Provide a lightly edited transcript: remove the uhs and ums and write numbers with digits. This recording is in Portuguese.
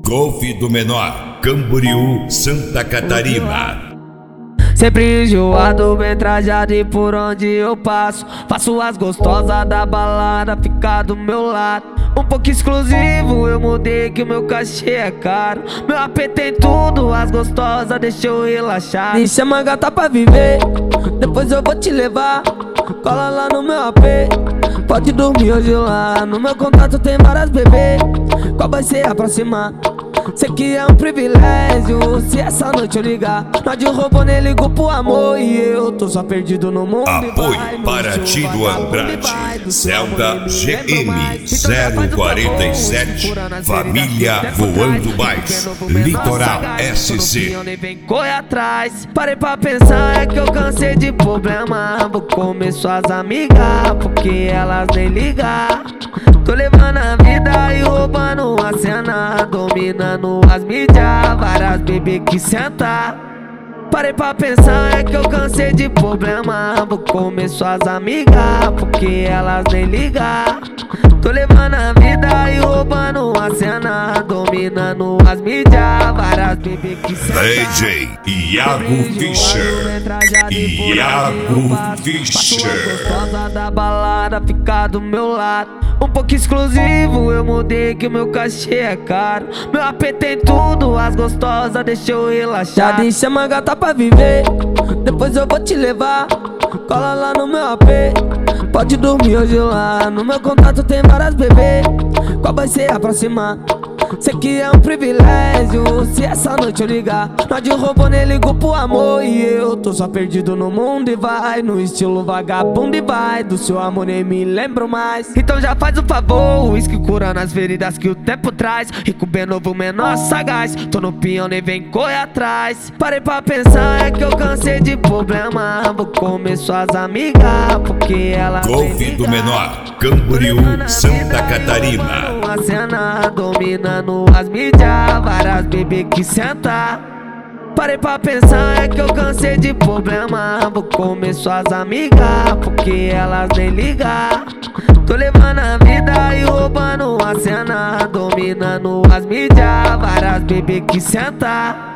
Golf do Menor, Camboriú, Santa Catarina. Sempre enjoado, bem trajado e por onde eu passo faço as gostosas da balada ficar do meu lado. Um pouco exclusivo, eu mudei que o meu cachê é caro. Meu AP tem tudo, as gostosas deixa eu relaxar. Me chama gata pra viver, depois eu vou te levar. Cola lá no meu AP, pode dormir hoje lá. No meu contato tem várias bebês, qual vai ser a próxima? Sei que é um privilégio se essa noite eu ligar. Nós de robô nem ligo pro amor e eu tô só perdido no mundo. Apoio Paraty do Andrade, Zelda GM 047, Família Voando Baixo, Litoral SC. Eu nem vem correr atrás. Parei pra pensar, é que eu cansei de problema. Vou comer suas amigas, porque elas nem ligam. Tô levando a vida e roubando a cena, dominando as mídias, várias bebês que senta. Parei pra pensar, é que eu cansei de problema. Vou comer suas amigas, porque elas nem ligam. Tô levando a vida e roubando a cena, dominando as mídias, várias bebês que senta. DJ Iago Fischer, Iago Fischer. Gostosa da balada ficar do meu lado. Um pouco exclusivo, eu mudei que o meu cachê é caro. Meu AP tem tudo, as gostosas deixa eu relaxar. Já deixa uma gata pra viver, depois eu vou te levar. Cola lá no meu AP, pode dormir hoje lá. No meu contato tem várias bebês, qual vai ser a próxima? Sei que é um privilégio se essa noite eu ligar. Nós de robô nem ligo pro amor e eu tô só perdido no mundo e vai no estilo vagabundo e vai. Do seu amor nem me lembro mais. Então já faz um favor, o uísque curando as feridas que o tempo traz. Rico bem novo, menor sagaz, tô no peão nem vem correr atrás. Parei pra pensar, é que eu cansei de problema. Vou comer suas amigas, porque elas Golf do Menor, Camboriú, Santa Catarina. A cena dominando as mídias, várias bebês que senta. Parei pra pensar, é que eu cansei de problema. Vou comer suas amigas, porque elas nem ligam. Tô levando a vida e roubando a cena, dominando as mídias, várias bebês que senta.